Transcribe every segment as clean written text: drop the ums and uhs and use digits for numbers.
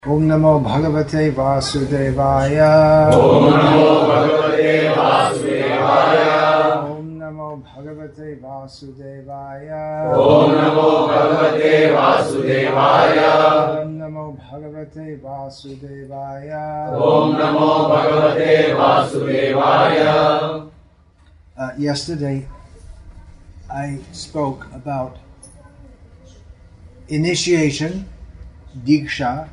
Om Namo Bhagavate Vasudevaya. Om Namo Bhagavate Vasudevaya. Om Namo Bhagavate Vasudevaya. Om Namo Bhagavate Vasudevaya. Om Namo Bhagavate Vasudevaya. Om Namo Bhagavate Vasudevaya. Yesterday I spoke about initiation, Diksha,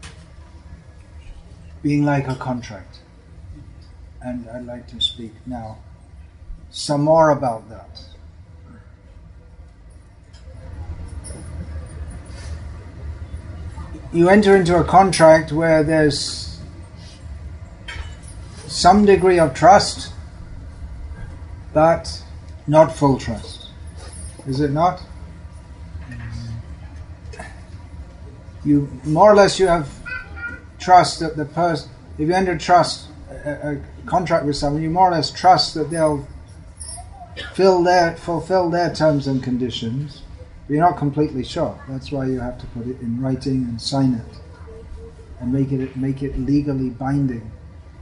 being like a contract. And I'd like to speak now some more about that. You enter into a contract where there's some degree of trust, but not full trust. Is it not? You more or less you have trust that the person, if you enter a contract with someone, you more or less trust that they'll fulfill their terms and conditions, but you're not completely sure. That's why you have to put it in writing and sign it and make it legally binding.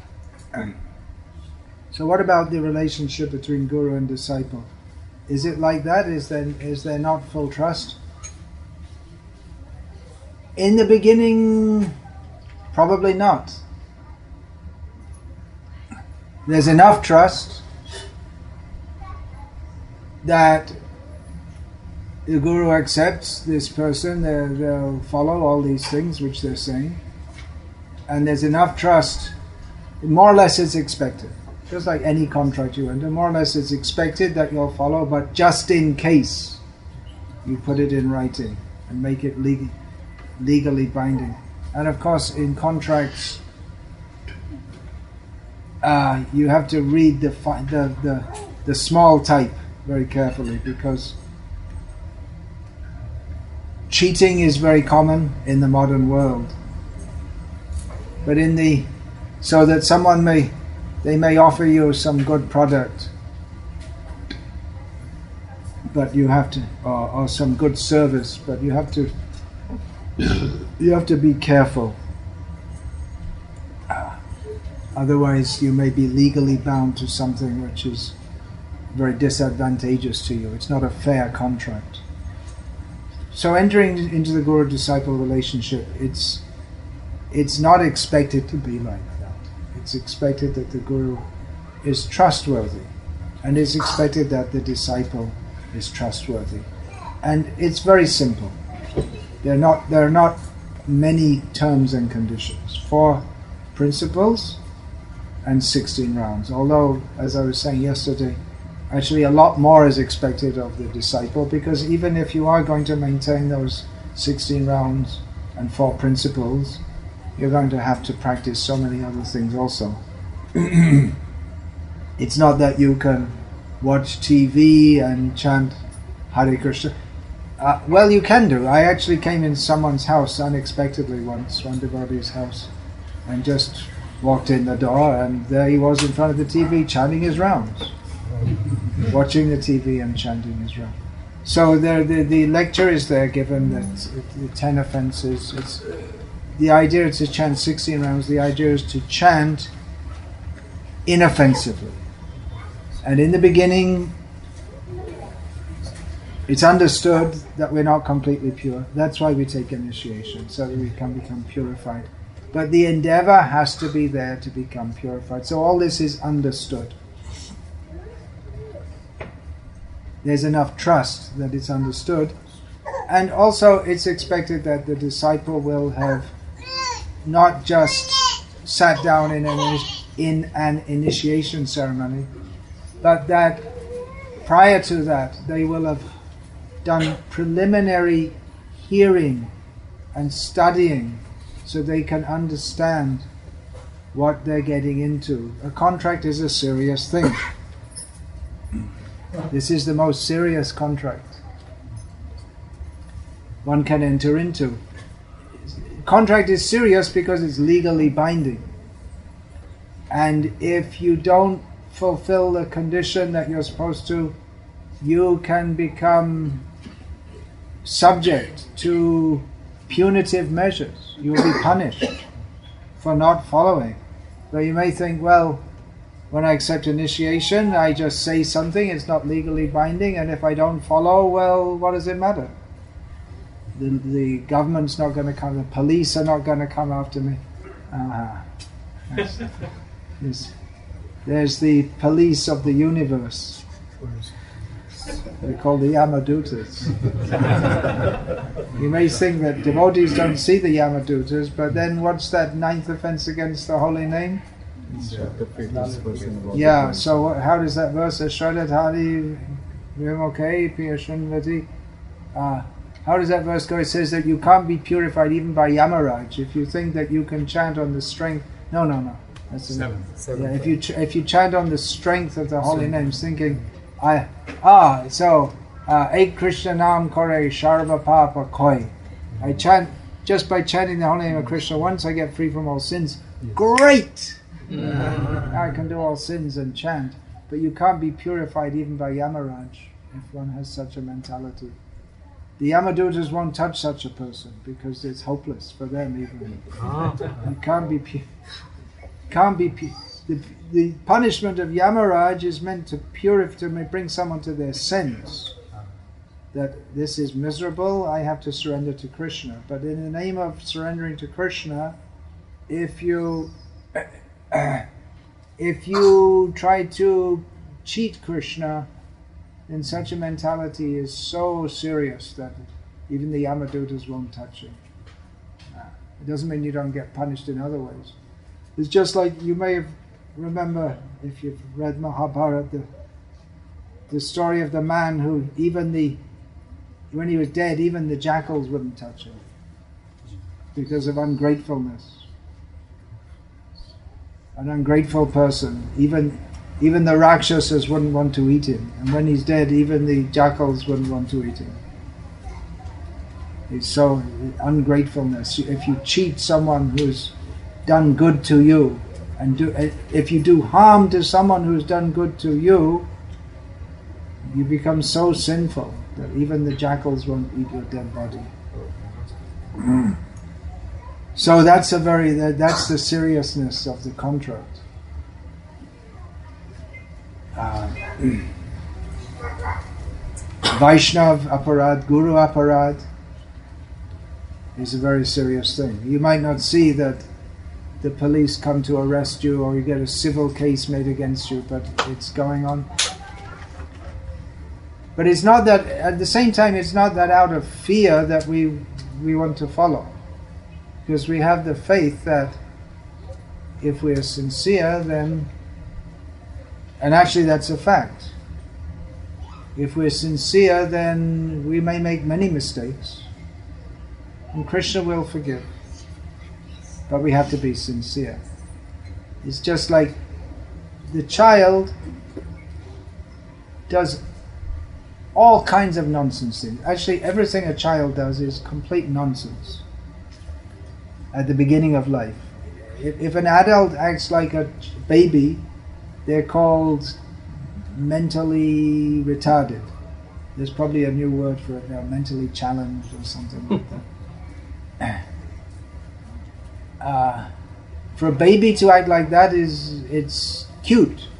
So what about the relationship between guru and disciple? Is it like that? Is there not full trust? In the beginning, probably not. There's enough trust that the guru accepts this person, they'll follow all these things which they're saying, and there's enough trust, more or less it's expected. Just like any contract you enter, more or less it's expected that you'll follow, but just in case, you put it in writing and make it legally binding. And of course, in contracts, you have to read the small type very carefully, because cheating is very common in the modern world. But so that someone may offer you some good product, but you have to, or some good service, but you have to be careful. Otherwise, you may be legally bound to something which is very disadvantageous to you. It's not a fair contract. So entering into the guru-disciple relationship, it's not expected to be like that. It's expected that the guru is trustworthy, and it's expected that the disciple is trustworthy. And it's very simple. There are not many terms and conditions. 4 principles and 16 rounds. Although, as I was saying yesterday, actually a lot more is expected of the disciple, because even if you are going to maintain those 16 rounds and 4 principles, you're going to have to practice so many other things also. It's not that you can watch TV and chant Hare Krishna. Well, you can do. I actually came in someone's house unexpectedly once, one devotee's house, and just walked in the door, and there he was in front of the TV chanting his rounds, watching the TV and chanting his rounds. So the lecture is there given that the 10 offences. The idea is to chant 16 rounds. The idea is to chant inoffensively. And in the beginning, it's understood that we're not completely pure. That's why we take initiation, so that we can become purified. But the endeavor has to be there to become purified. So all this is understood. There's enough trust that it's understood. And also it's expected that the disciple will have not just sat down in an initiation ceremony, but that prior to that they will have done preliminary hearing and studying, so they can understand what they're getting into. A contract is a serious thing. This is the most serious contract one can enter into. Contract is serious because it's legally binding. And if you don't fulfill the condition that you're supposed to, you can become subject to punitive measures. You will be punished for not following. But you may think, well, when I accept initiation, I just say something, it's not legally binding, and if I don't follow, well, what does it matter? The government's not going to come, the police are not going to come after me. There's the police of the universe. They're called the Yamadutas. You may think that devotees don't see the Yamadutas, but then what's that ninth offense against the holy name? Yeah, so how does that verse? Shradhatari Vimoke Piyashanvati. How does that verse go? It says that you can't be purified even by Yamaraj. If you think that you can chant on the strength, no. That's seven. Yeah, if you chant on the strength of the holy names, thinking, Ek Krishna Nam Kore Sharva Papa Koi. I chant just by chanting the holy name of Krishna once, I get free from all sins. Yes. Great! I can do all sins and chant, but you can't be purified even by Yamaraj if one has such a mentality. The Yamadutas won't touch such a person because it's hopeless for them even. You can't be the punishment of Yamaraj is meant to bring someone to their sense. That this is miserable, I have to surrender to Krishna. But in the name of surrendering to Krishna, if you try to cheat Krishna, then such a mentality is so serious that even the Yamadutas won't touch you. It doesn't mean you don't get punished in other ways. It's just like you may remember, if you've read Mahabharata, the story of the man who when he was dead, even the jackals wouldn't touch him because of ungratefulness. An ungrateful person, even the Rakshasas wouldn't want to eat him. And when he's dead, even the jackals wouldn't want to eat him. It's so ungratefulness. If you cheat someone who's done good to you, and if you do harm to someone who's done good to you, you become so sinful that even the jackals won't eat your dead body. So that's the seriousness of the contract. Vaishnav aparad, Guru aparad is a very serious thing. You might not see that the police come to arrest you or you get a civil case made against you, but it's going on. But it's not that, at the same time, it's not that out of fear that we want to follow. Because we have the faith that if we are sincere, then, and actually that's a fact, if we're sincere, then we may make many mistakes, and Krishna will forgive. But we have to be sincere. It's just like the child does all kinds of nonsense things. Actually, everything a child does is complete nonsense at the beginning of life. If an adult acts like a baby, they're called mentally retarded. There's probably a new word for it now, mentally challenged or something like that. For a baby to act like that it's cute,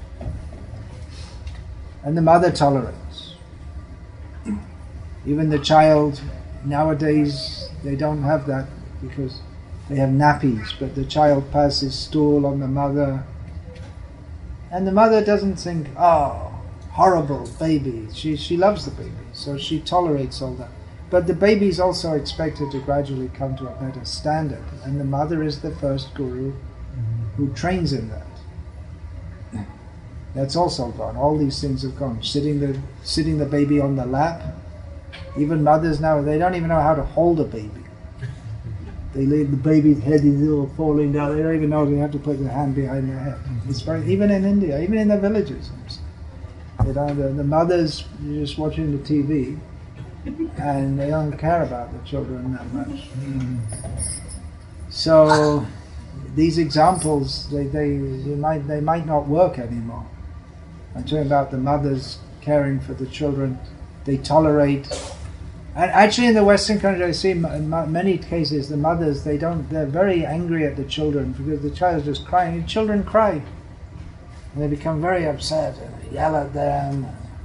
and the mother tolerates. Even the child nowadays, they don't have that because they have nappies, but the child passes stool on the mother, and the mother doesn't think, oh, horrible baby. She loves the baby, so she tolerates all that. But the baby is also expected to gradually come to a better standard, and the mother is the first guru who trains in that. That's also gone. All these things have gone. Sitting the baby on the lap. Even mothers now, they don't even know how to hold a baby. They leave the baby's head is all falling down. They don't even know they have to put their hand behind their head. It's even in India, even in the villages. The mothers are just watching the TV, and they don't care about the children that much. So these examples, they might not work anymore. I'm talking about the mothers caring for the children. They tolerate And actually, in the Western country, I see in many cases the mothers, they're very angry at the children because the child is just crying. And children cry, and they become very upset and they yell at them.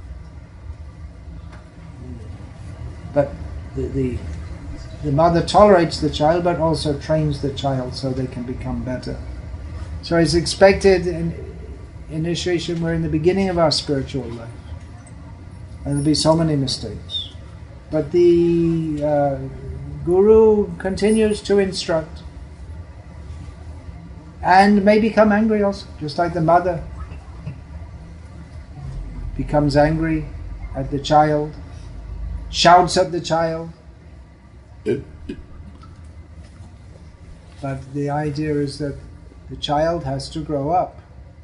But the mother tolerates the child, but also trains the child so they can become better. So it's expected in initiation, we're in the beginning of our spiritual life, and there'll be so many mistakes. But the Guru continues to instruct and may become angry also, just like the mother becomes angry at the child, shouts at the child. But the idea is that the child has to grow up.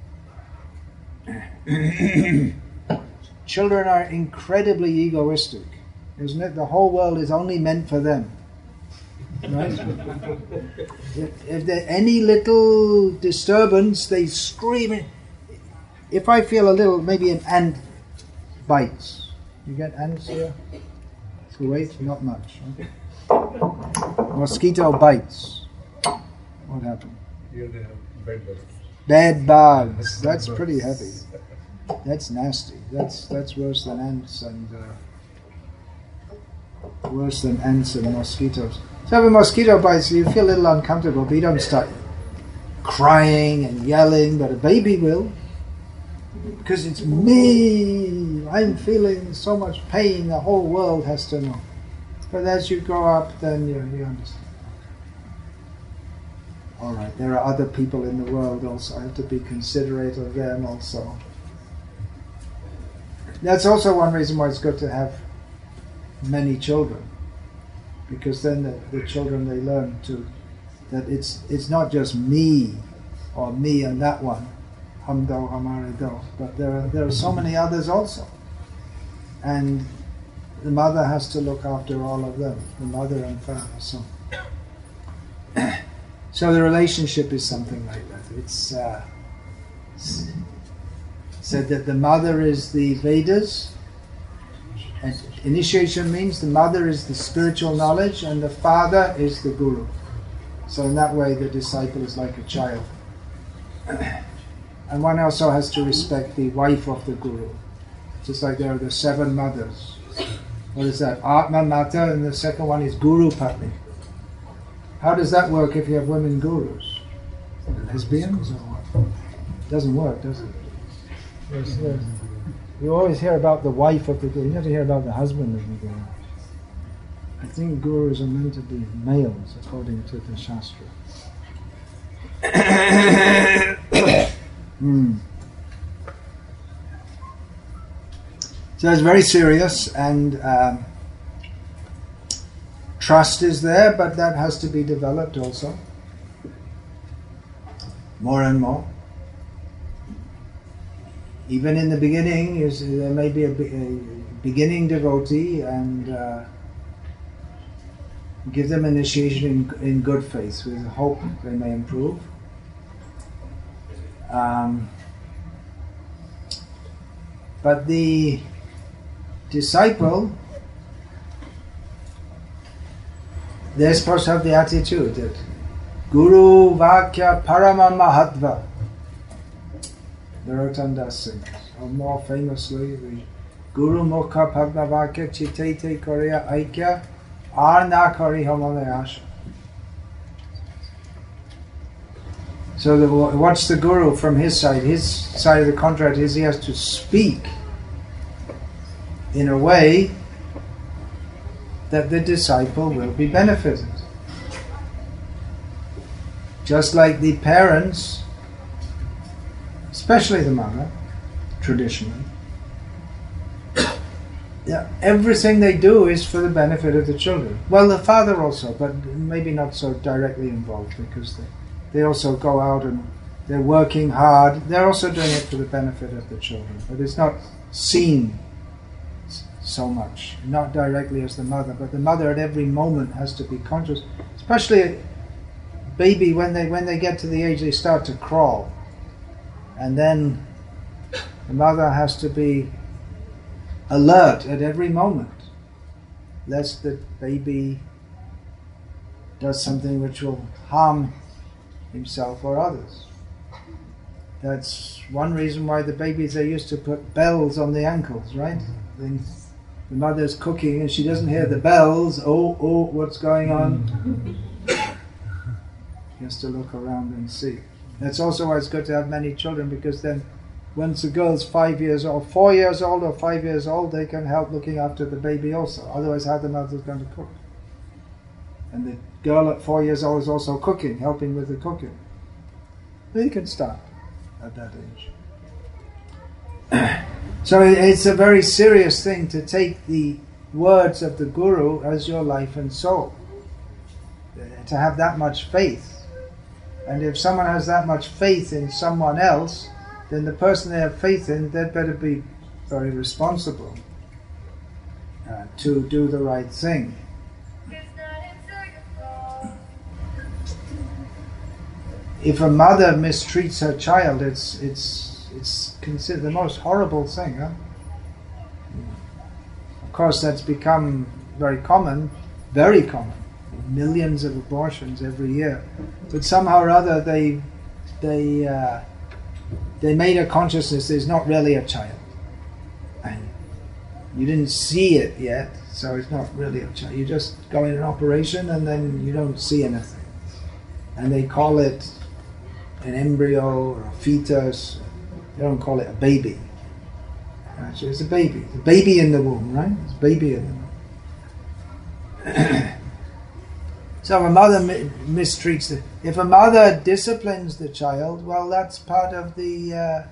Children are incredibly egoistic, isn't it? The whole world is only meant for them. Right? If there's any little disturbance, they scream. If I feel a little, maybe an ant bites. You get ants here? Kuwait? Not much. Okay. Mosquito bites. What happened? Here they have bed bugs. Bed bugs. That's pretty heavy. That's nasty. That's worse than ants and mosquitoes. So if a mosquito bites you, feel a little uncomfortable, but you don't start crying and yelling. But a baby will, because it's me. I'm feeling so much pain. The whole world has to know. But as you grow up, then you understand. All right, there are other people in the world also. I have to be considerate of them also. That's also one reason why it's good to have many children, because then the children, they learn that it's not just me or me and that one, hum do, hamare do, but there are so many others also, and the mother has to look after all of them, the mother and father. So the relationship is something like that. It's said that the mother is the Vedas, and initiation means the mother is the spiritual knowledge and the father is the Guru. So in that way the disciple is like a child. And one also has to respect the wife of the Guru. Just like there are the 7 mothers. What is that? Atma Mata, and the second one is Guru Patni. How does that work if you have women gurus? Lesbians or what? Doesn't work, does it? Yes. You always hear about the wife of the guru. You never hear about the husband of the guru. I think gurus are meant to be males, according to the Shastra. So it's very serious, and trust is there, but that has to be developed also, more and more. Even in the beginning, there may be a beginning devotee, and give them initiation in good faith, with hope they may improve. But the disciple, they're supposed to have the attitude that Guru Vakya Parama Mahatva. Narottam Das sings, or more famously, the Guru Mukha Padma Vakya Chitete Korea Aikya Arna Kari Homalayasha. So what's the Guru from his side? His side of the contract is he has to speak in a way that the disciple will be benefited. Just like the parents, especially the mother, traditionally, everything they do is for the benefit of the children. Well, the father also, but maybe not so directly involved, because they also go out and they're working hard. They're also doing it for the benefit of the children, but it's not seen so much, not directly as the mother, but the mother at every moment has to be conscious, especially a baby when they get to the age they start to crawl, and then the mother has to be alert at every moment. lest the baby does something which will harm himself or others. That's one reason why the babies, they used to put bells on the ankles, right? Then the mother's cooking and she doesn't hear the bells. Oh, what's going on? He has to look around and see. That's also why it's good to have many children, because then once a girl's 5 years old, 4 years old or 5 years old, they can help looking after the baby also. Otherwise, how the mother's going to cook? And the girl at 4 years old is also cooking, helping with the cooking. They can start at that age. So it's a very serious thing to take the words of the Guru as your life and soul. To have that much faith. And if someone has that much faith in someone else, then the person they have faith in, they'd better be very responsible to do the right thing. If a mother mistreats her child, it's considered the most horrible thing. Huh? Of course, that's become very common, very common. Millions of abortions every year, but somehow or other they made a consciousness there's not really a child, and you didn't see it yet, so it's not really a child. You just go in an operation and then you don't see anything, and they call it an embryo or a fetus. They don't call it a baby. Actually, it's a baby. It's a baby in the womb, right? It's a baby in the womb. So if a mother mistreats it, if a mother disciplines the child, well, that's part of the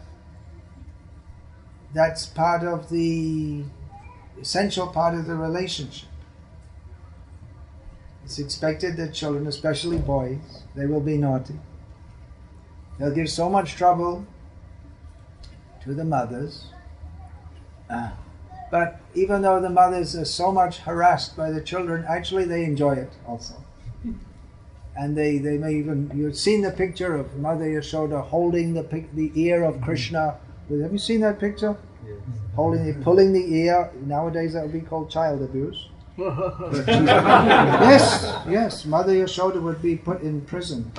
essential part of the relationship. It's expected that children, especially boys, they will be naughty. They'll give so much trouble to the mothers. But even though the mothers are so much harassed by the children, actually they enjoy it also. And they may even, you've seen the picture of Mother Yashoda holding the ear of Krishna. Have you seen that picture? Yes. Pulling the ear. Nowadays that would be called child abuse. Yes, Mother Yashoda would be put in prison.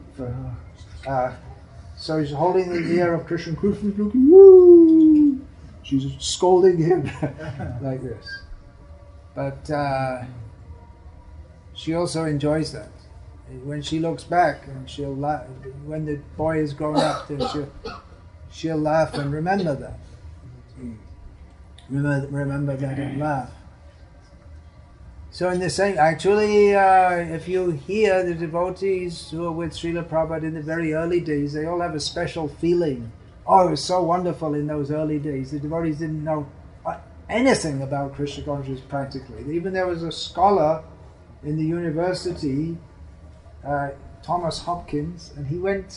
So he's holding the ear of Krishna. Krishna's looking, woo! She's scolding him like this. But she also enjoys that. When she looks back, and she'll laugh. When the boy is grown up, then she'll laugh and remember that. Remember that and laugh. So in the same, actually, if you hear the devotees who are with Srila Prabhupada in the very early days, they all have a special feeling. Oh, it was so wonderful in those early days. The devotees didn't know anything about Krishna consciousness practically. Even there was a scholar in the university, Thomas Hopkins, and he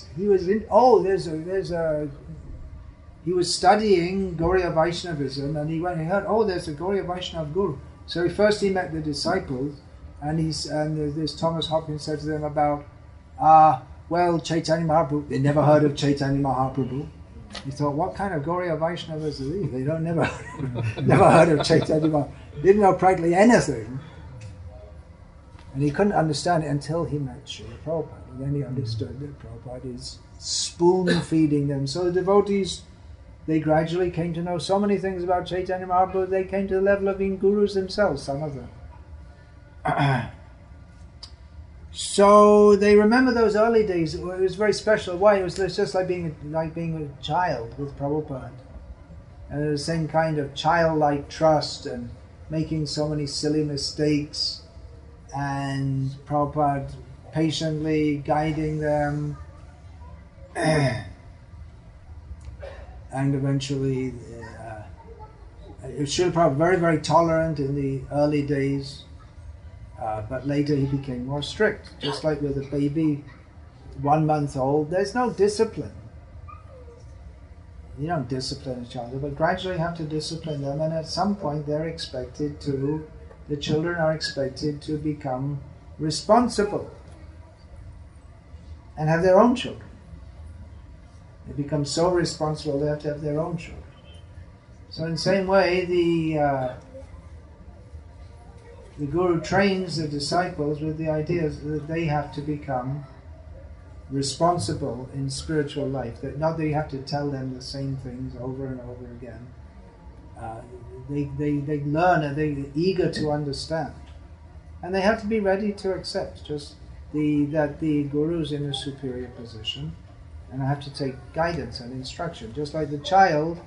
was studying Gauriya Vaishnavism, and he heard, oh, there's a Gauriya Vaishnava Guru. So first he met the disciples, and this Thomas Hopkins said to them about, well, Chaitanya Mahaprabhu. They never heard of Chaitanya Mahaprabhu. He thought, what kind of Gauriya Vaishnavas are these? They never heard of Chaitanya Mahaprabhu. Didn't know practically anything. And he couldn't understand it until he met Srila Prabhupada. And then he understood that Prabhupada is spoon-feeding them. So the devotees, they gradually came to know so many things about Chaitanya Mahaprabhu, they came to the level of being gurus themselves, some of them. So they remember those early days. It was very special. Why? It was just like being a child with Prabhupada. And the same kind of childlike trust and making so many silly mistakes, and Prabhupada patiently guiding them, and eventually Srila Prabhupada very, very tolerant in the early days, but later he became more strict. Just like with a baby 1 month old, there's no discipline. You don't discipline a child, but gradually you have to discipline them, and at some point the children are expected to become responsible and have their own children. They become so responsible they have to have their own children. So in the same way, the Guru trains the disciples with the idea that they have to become responsible in spiritual life. That not that you have to tell them the same things over and over again. They learn and they're eager to understand. And they have to be ready to accept that the Guru is in a superior position, and I have to take guidance and instruction. Just like the child,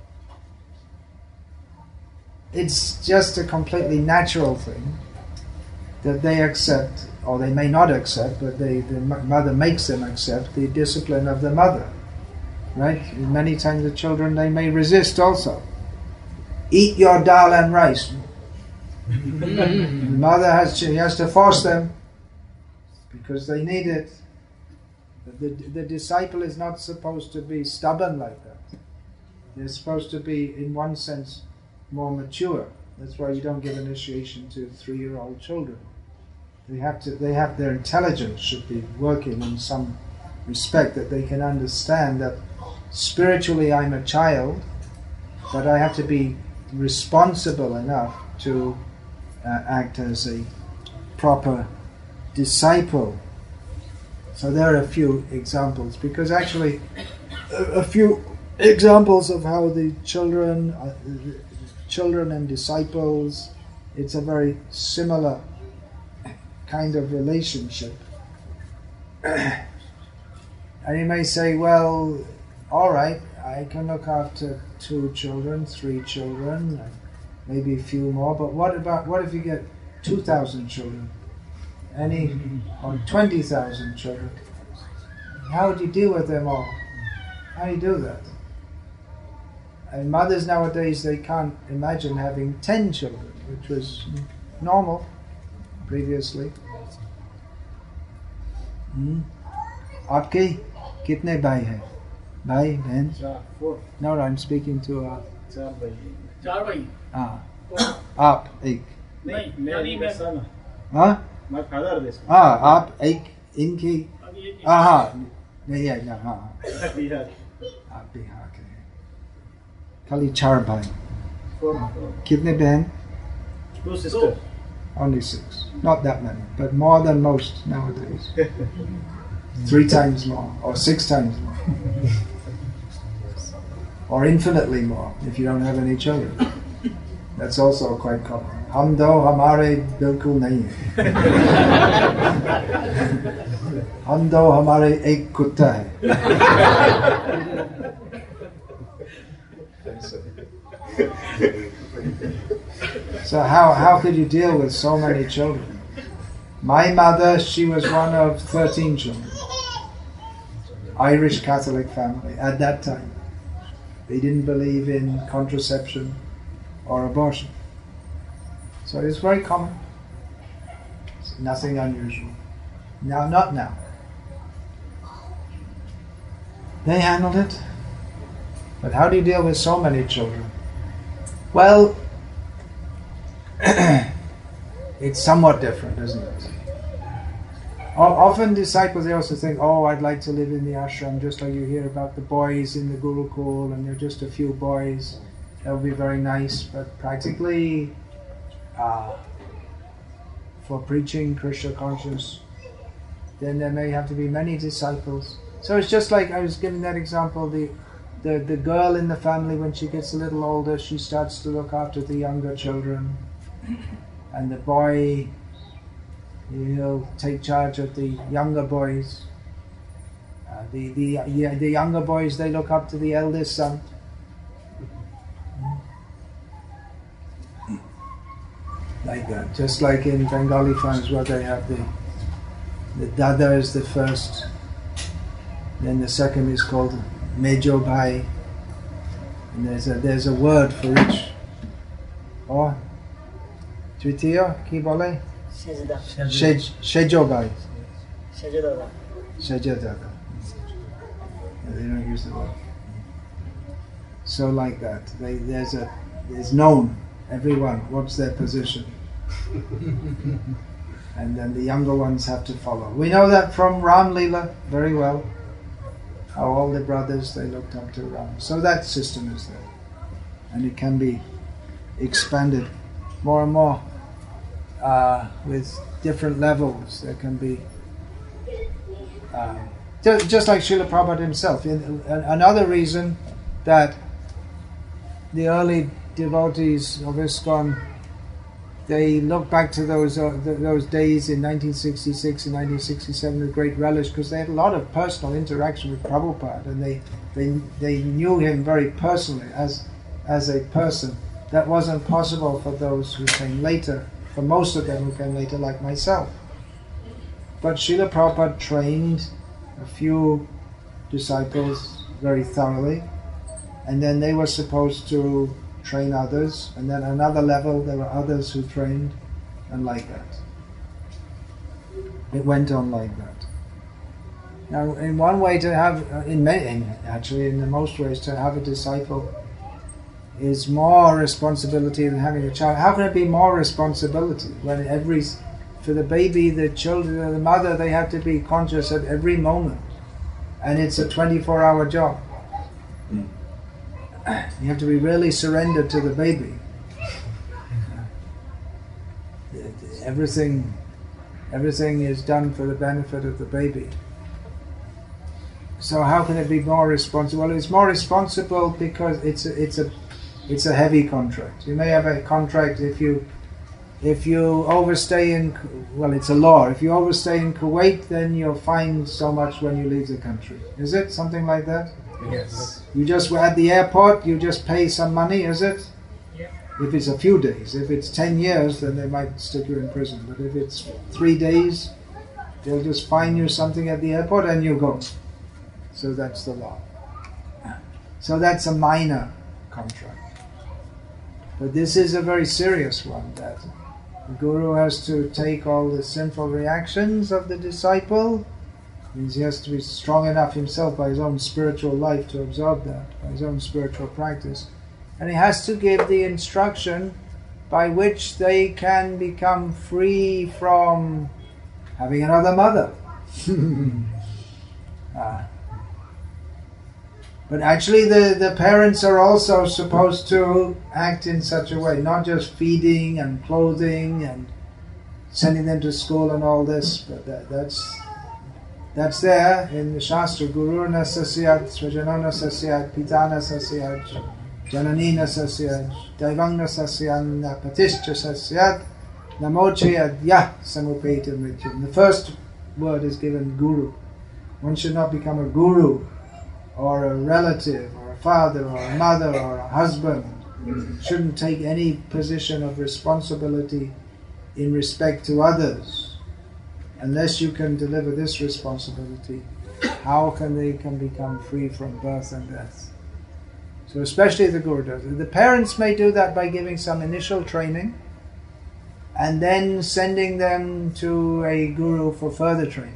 it's just a completely natural thing that they accept, or they may not accept, but the mother makes them accept the discipline of the mother. Right? Many times the children, they may resist also. Eat your dal and rice. The mother she has to force them because they need it. But the disciple is not supposed to be stubborn like that. They're supposed to be, in one sense, more mature. That's why you don't give initiation to 3-year-old children. They have their intelligence should be working in some respect, that they can understand that spiritually I'm a child, but I have to be responsible enough to act as a proper disciple. So there are a few examples, because actually a few examples of how the children and disciples, it's a very similar kind of relationship. And you may say, well, all right, I can look after 2 children, 3 children, maybe a few more, but what if you get 2,000 children? Or 20,000 children? How would you deal with them all? How do you do that? And mothers nowadays, they can't imagine having 10 children, which was normal previously. आपके कितने भाई हैं? भाई बहन? 4. No, I'm speaking to 4 भाई. 4 भाई. आप एक. नहीं मैं son. हाँ? My father this. आप एक इनकी. हाँ. नहीं है ना हाँ. बिहार. आप बिहार के हैं. खाली 4 भाई. 4. कितने बहन? 2 sisters. Only 6. Not that many, but more than most nowadays. 3 times more, or 6 times more. Or infinitely more, if you don't have any children. That's also quite common. हम दो हमारे बिल्कुल नहीं हैं. हम दो हमारे एक कुत्ता है. So how could you deal with so many children? My mother, she was one of 13 children. Irish Catholic family at that time. They didn't believe in contraception or abortion. So it's very common. It's nothing unusual. Now, not now. They handled it. But how do you deal with so many children? Well, it's somewhat different, isn't it? Often disciples, they also think, oh, I'd like to live in the ashram, just like you hear about the boys in the Gurukul, and there are just a few boys. That would be very nice, but practically, for preaching Krishna conscious, then there may have to be many disciples. So it's just like I was giving that example, the girl in the family, when she gets a little older, she starts to look after the younger children, and the boy, he'll take charge of the younger boys. The younger boys, they look up to the eldest son. Like that. Just like in Bengali farms where they have the dada is the first, then the second is called Mejo Bhai, and there's a word for each. Or Tritiya, ki bole? Shejo Bhai. Shejo Dada. They don't use the word. So like that. There's known, everyone, what's their position. And then the younger ones have to follow. We know that from Ram Leela very well. How all the brothers, they looked up to Ram. So that system is there. And it can be expanded more and more. with different levels. There can be, just like Srila Prabhupada himself. Another reason that the early devotees of ISKCON, they look back to those days in 1966 and 1967 with great relish, because they had a lot of personal interaction with Prabhupada, and they knew him very personally as a person. That wasn't possible for those who came later, for most of them who came later, like myself. But Srila Prabhupada trained a few disciples very thoroughly, and then they were supposed to train others, and then another level there were others who trained, and like that. It went on like that. Now, in one way to have, in the most ways, to have a disciple is more responsibility than having a child. How can it be more responsibility when for the baby, the children, the mother, they have to be conscious at every moment, and it's a 24-hour job. You have to be really surrendered to the baby. Everything is done for the benefit of the baby. So how can it be more responsible? Well, it's more responsible because it's a heavy contract. You may have a contract if you overstay in, well, it's a law. If you overstay in Kuwait, then you're fined so much when you leave the country. Is it something like that? Yes. You just were at the airport, you just pay some money, is it? Yeah. If it's a few days. If it's 10 years, then they might stick you in prison. But if it's 3 days, they'll just fine you something at the airport and you go. So that's the law. So that's a minor contract. But this is a very serious one, that the Guru has to take all the sinful reactions of the disciple. Means he has to be strong enough himself by his own spiritual life to absorb that, by his own spiritual practice. And he has to give the instruction by which they can become free from having another mother. But actually the parents are also supposed to act in such a way, not just feeding and clothing and sending them to school and all this, but that's there in the Shastra. Guru na sasyat, svajanana sasyat, pitana sasyat, jananina sasyat, daivangna sasyat, patischa sasyat, namochayat yah samupeta mrityum. The first word is given Guru. One should not become a guru or a relative or a father or a mother or a husband. Shouldn't take any position of responsibility in respect to others. Unless you can deliver this responsibility, how can they become free from birth and death? So especially the Guru does it. The parents may do that by giving some initial training and then sending them to a Guru for further training.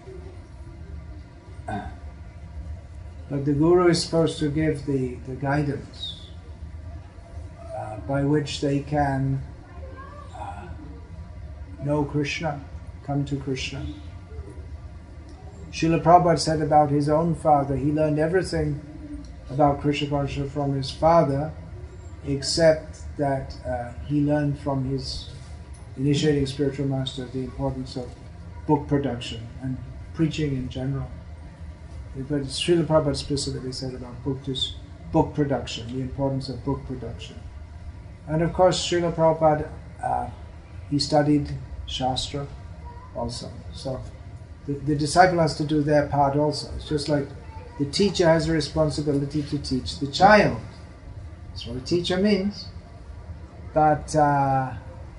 But the Guru is supposed to give the guidance by which they can know Krishna, come to Krishna. Srila Prabhupada said about his own father, he learned everything about Krishna consciousness from his father, except that he learned from his initiating spiritual master the importance of book production and preaching in general. But Srila Prabhupada specifically said about book production, the importance of book production. And of course, Srila Prabhupada, he studied Shastra also. So the disciple has to do their part also. It's just like the teacher has a responsibility to teach the child. That's what a teacher means. But the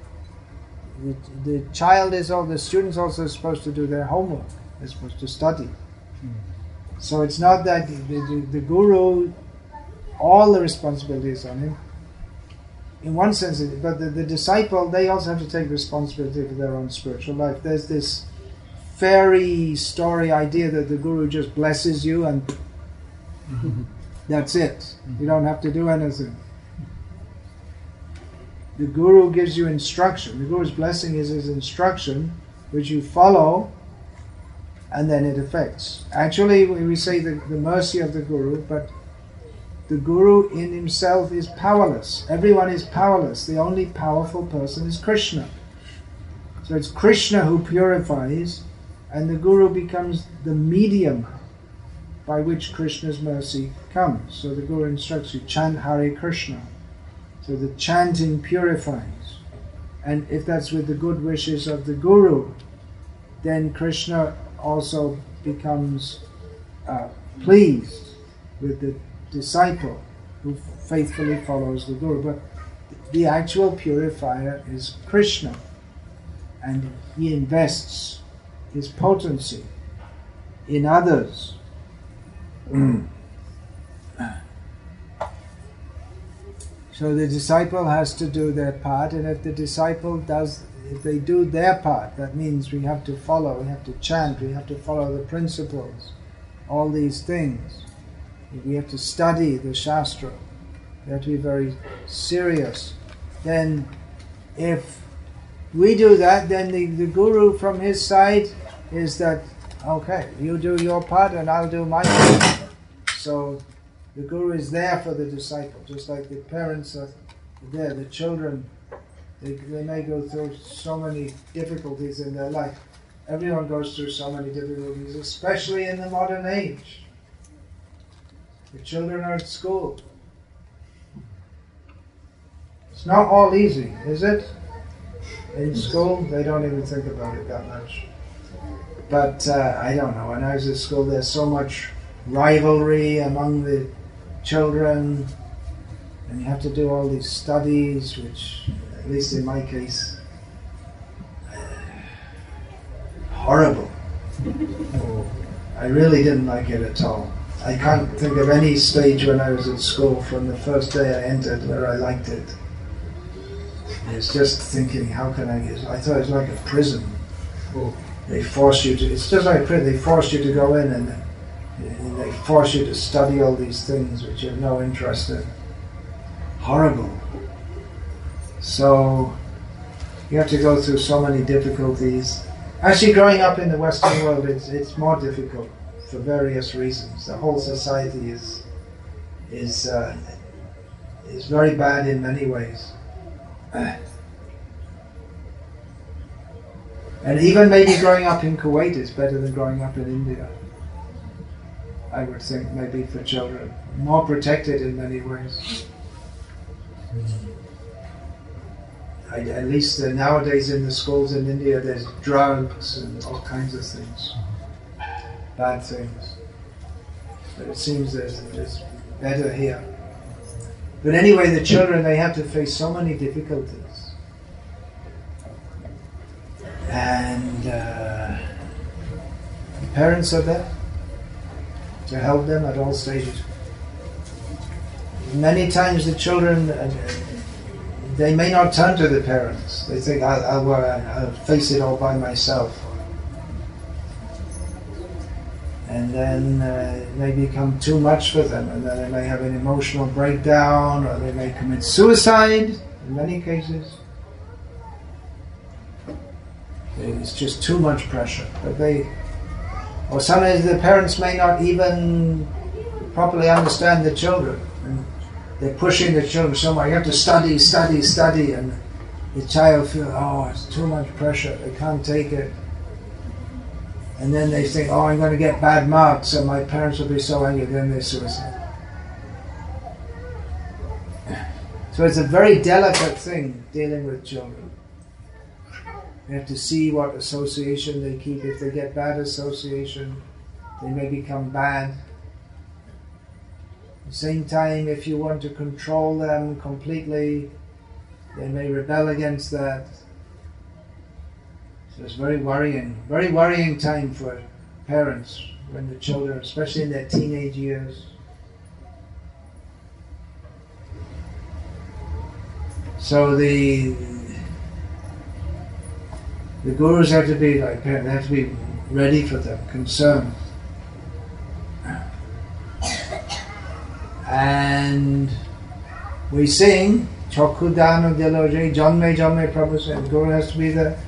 child is all, the students also supposed to do their homework. They're supposed to study. So it's not that the Guru, all the responsibility is on him. In one sense, but the disciple, they also have to take responsibility for their own spiritual life. There's this fairy story idea that the Guru just blesses you and that's it. You don't have to do anything. The Guru gives you instruction. The Guru's blessing is his instruction, which you follow, and then it affects. Actually, we say the mercy of the Guru, but the Guru in himself is powerless. Everyone is powerless. The only powerful person is Krishna. So it's Krishna who purifies, and the Guru becomes the medium by which Krishna's mercy comes. So the Guru instructs you, chant Hare Krishna. So the chanting purifies. And if that's with the good wishes of the Guru, then Krishna also becomes pleased with the disciple who faithfully follows the Guru. But the actual purifier is Krishna, and he invests his potency in others. So the disciple has to do their part, and if they do their part, that means we have to follow, we have to chant, we have to follow the principles, all these things. We have to study the Shastra, we have to be very serious. Then if we do that, then the Guru from his side is that, okay, you do your part and I'll do my part. So the Guru is there for the disciple, just like the parents are there, the children, they may go through so many difficulties in their life. Everyone goes through so many difficulties, especially in the modern age. The children are at school. It's not all easy, is it? In school, they don't even think about it that much. But I don't know, when I was at school, there's so much rivalry among the children, and you have to do all these studies, which, at least in my case, horrible. I really didn't like it at all. I can't think of any stage when I was at school from the first day I entered where I liked it. It's just thinking, how can I thought it was like a prison. They force you to, it's just like a prison, they force you to go in and they force you to study all these things which you have no interest in. Horrible. So, you have to go through so many difficulties. Actually, growing up in the Western world, it's more difficult for various reasons. The whole society is very bad in many ways. And even maybe growing up in Kuwait is better than growing up in India. I would think, maybe for children. More protected in many ways. At least nowadays in the schools in India there's drugs and all kinds of things. Bad things. But it seems there's better here. But anyway, the children, they have to face so many difficulties. And the parents are there to help them at all stages. Many times the children, they may not turn to the parents. They think, I'll face it all by myself. And then it may become too much for them, and then they may have an emotional breakdown, or they may commit suicide in many cases. It's just too much pressure. Or sometimes the parents may not even properly understand the children. And they're pushing the children so much. You have to study, study, study, and the child feels, it's too much pressure. They can't take it. And then they think, I'm going to get bad marks, and my parents will be so angry. Then they suicide. So it's a very delicate thing dealing with children. You have to see what association they keep. If they get bad association, they may become bad. At the same time, if you want to control them completely, they may rebel against that. So it's very worrying time for parents when the children, especially in their teenage years. So the gurus have to be like parents, they have to be ready for them, concerned. And we sing, Chokudano Diloje, Janme Janme Prabhu said, the Guru has to be there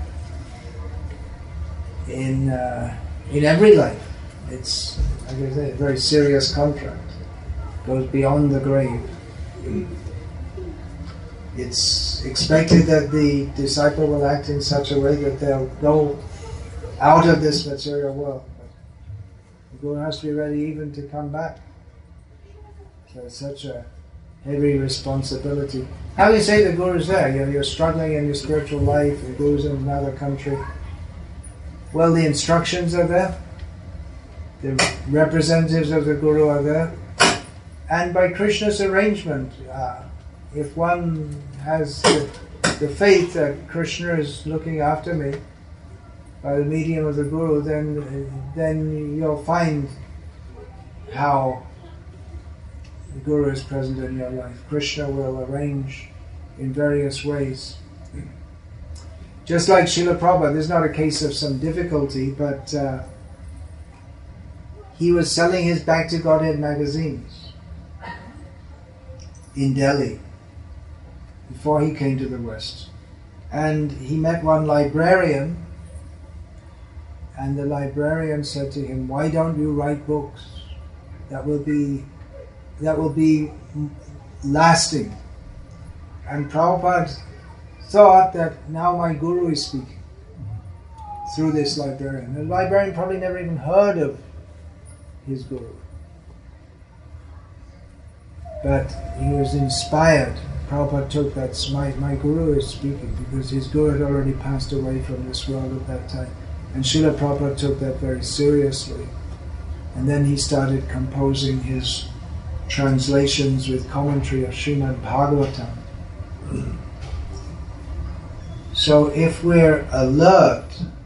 in every life. It's, like I say, a very serious contract. It goes beyond the grave. it's expected that the disciple will act in such a way that they'll go out of this material world. But the Guru has to be ready even to come back. So it's such a heavy responsibility. How do you say the Guru's there? You're struggling in your spiritual life, the Guru's in another country. Well, the instructions are there. The representatives of the Guru are there. And by Krishna's arrangement, if one has the faith that Krishna is looking after me by the medium of the Guru, then you'll find how the Guru is present in your life. Krishna will arrange in various ways. Just like Srila Prabhupada, this is not a case of some difficulty, but he was selling his Back to Godhead magazines in Delhi before he came to the West. And he met one librarian, and the librarian said to him, "Why don't you write books that will be lasting?" And Prabhupada thought that now my Guru is speaking through this librarian. The librarian probably never even heard of his Guru. But he was inspired. Prabhupada took that, my Guru is speaking, because his Guru had already passed away from this world at that time. And Srila Prabhupada took that very seriously. And then he started composing his translations with commentary of Srimad Bhagavatam. So if we're alert,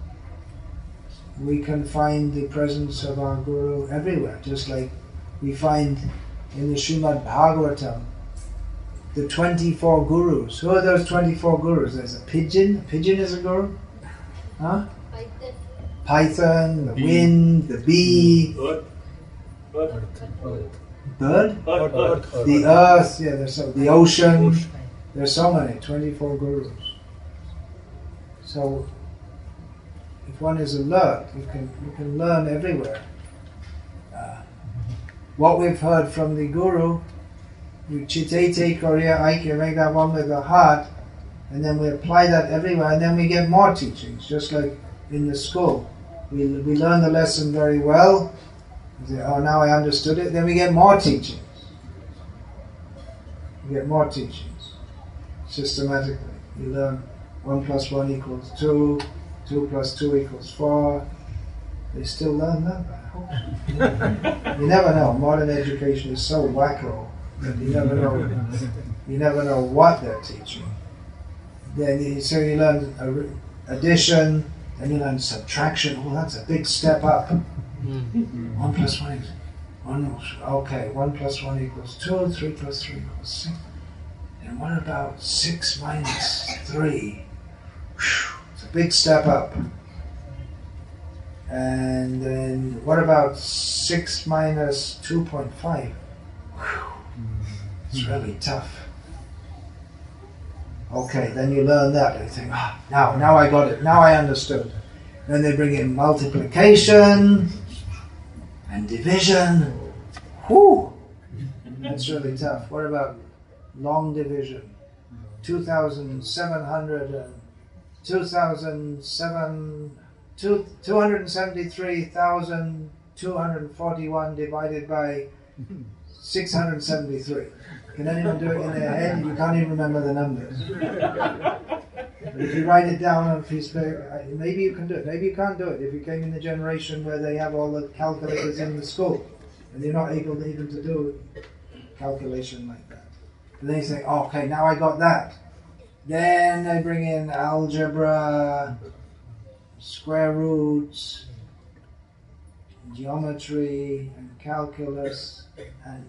we can find the presence of our Guru everywhere, just like we find in the Srimad Bhagavatam the 24 Gurus. Who are those 24 Gurus? There's a pigeon. A pigeon is a Guru? Huh? Python, the wind, the bee. Bird? The earth, yeah, the ocean. There's so many, 24 Gurus. So if one is alert, you can learn everywhere. What we've heard from the Guru, we chitete korea aikya, make that one with the heart, and then we apply that everywhere, and then we get more teachings, just like in the school. We learn the lesson very well, we say, oh, now I understood it, then we get more teachings. We get more teachings, systematically. We learn 1 + 1 = 2, 2 + 2 = 4. They still learn that? I hope so. You never know. Modern education is so wacko that you never know what they're teaching. So you learn addition, then you learn subtraction. Oh, that's a big step up. 1 + 1 is 1. Okay, 1 + 1 = 2, 3 + 3 = 6. And what about 6 - 3? It's a big step up. And then what about 6 - 2.5? It's really tough. Okay, then you learn that and you think, now I got it, now I understood. Then they bring in multiplication and division. Whew! That's really tough. What about long division? 273,241 divided by 673. Can anyone do it in their head? You can't even remember the numbers. But if you write it down on a piece of paper, maybe you can do it. Maybe you can't do it if you came in the generation where they have all the calculators in the school and you're not able to even to do calculation like that. And then you say, oh, okay, now I got that. Then they bring in algebra, square roots, geometry, and calculus, and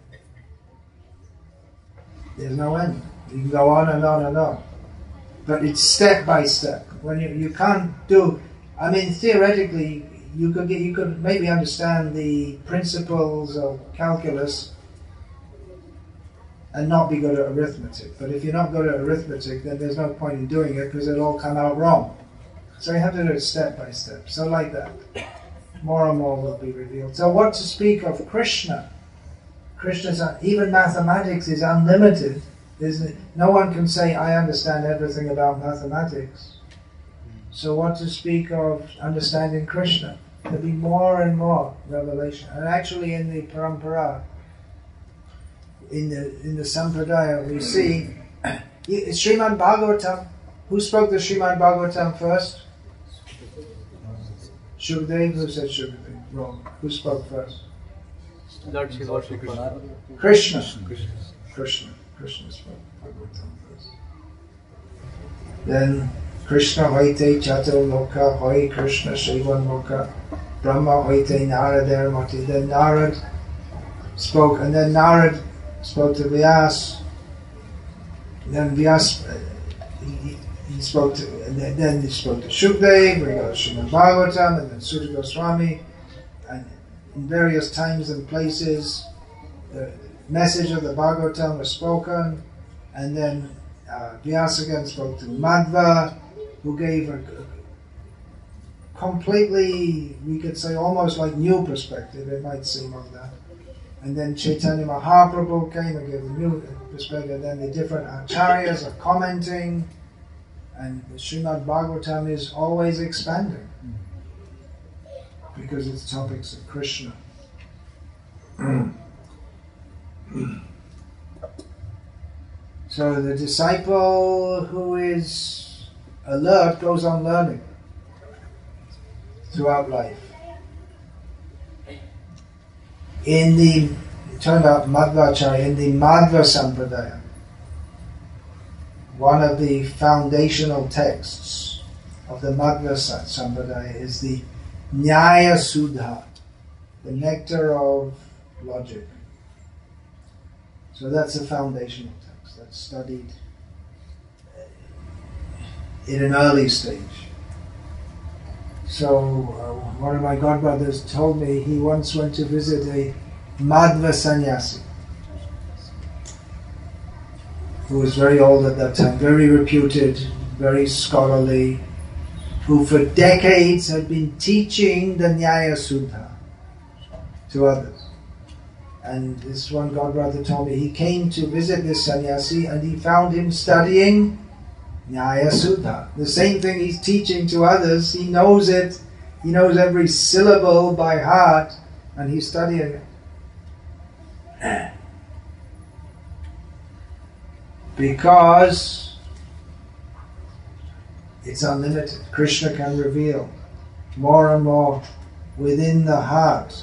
there's no end. You can go on and on and on. But it's step by step. When you can't do, I mean, theoretically, you could maybe understand the principles of calculus and not be good at arithmetic. But if you're not good at arithmetic, then there's no point in doing it because it'll all come out wrong. So you have to do it step by step. So like that. More and more will be revealed. So what to speak of Krishna? Krishna's, even mathematics is unlimited. isn't it? No one can say, I understand everything about mathematics. So what to speak of understanding Krishna? There'll be more and more revelation. And actually in the parampara, in the sampradaya, we see Srimad Bhagavatam. Who spoke the Srimad Bhagavatam first? Shukdev. Who said Shukdev? Wrong. Who spoke first? Lord Shri Krishna. Krishna spoke Bhagavatam first. Then Krishna hoite chato loka hoi Krishna Shivan loka Brahma hoite Narada mati. Then Narad spoke, and then Narad spoke to Vyas. Then Vyas he spoke to, and then he spoke to Shukdev. We got Srimad Bhagavatam, and then Sutta Goswami, and in various times and places, the message of the Bhagavatam was spoken, and then Vyasa again spoke to Madhva, who gave a completely, we could say, almost like new perspective. It might seem of that. And then Chaitanya Mahaprabhu came and gave a new perspective. And then the different acharyas are commenting, and the Srimad Bhagavatam is always expanding because it's topics of Krishna. So the disciple who is alert goes on learning throughout life. Talking about Madhvacharya, in the Madhva Sampradaya, one of the foundational texts of the Madhva Sampradaya is the Nyaya Sudha, the nectar of logic. So that's a foundational text that's studied in an early stage. So one of my godbrothers told me he once went to visit a Madhva sannyasi who was very old at that time, very reputed, very scholarly, who for decades had been teaching the Nyaya Sudha to others. And this one godbrother told me he came to visit this sannyasi and he found him studying Nyaya Sudha. The same thing he's teaching to others, he knows it, he knows every syllable by heart, and he's studying it. Because it's unlimited. Krishna can reveal more and more within the heart.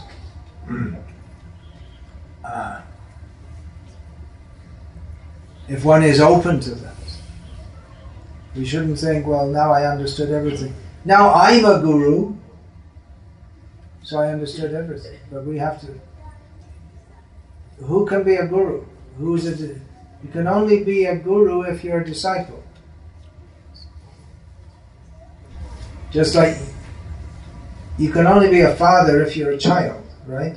If one is open to that, we shouldn't think, well, now I understood everything. Now I'm a guru, so I understood everything. But we have to... Who can be a guru? You can only be a guru if you're a disciple. Just like you can only be a father if you're a child, right?